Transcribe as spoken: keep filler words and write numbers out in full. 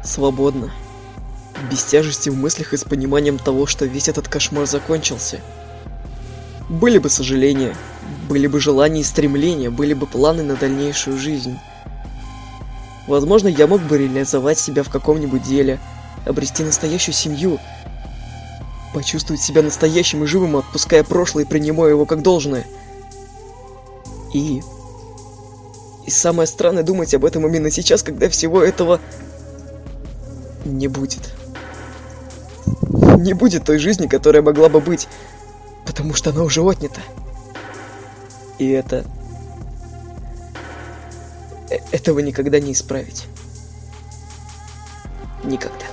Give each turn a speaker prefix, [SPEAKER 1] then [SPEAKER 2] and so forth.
[SPEAKER 1] Свободно. Без тяжести в мыслях и с пониманием того, что весь этот кошмар закончился. Были бы сожаления, были бы желания и стремления, были бы планы на дальнейшую жизнь. Возможно, я мог бы реализовать себя в каком-нибудь деле, обрести настоящую семью, почувствовать себя настоящим и живым, отпуская прошлое и принимая его как должное. И... И самое странное думать об этом именно сейчас, когда всего этого не будет. Не будет той жизни, которая могла бы быть, потому что она уже отнята. И это... Этого никогда не исправить. Никогда.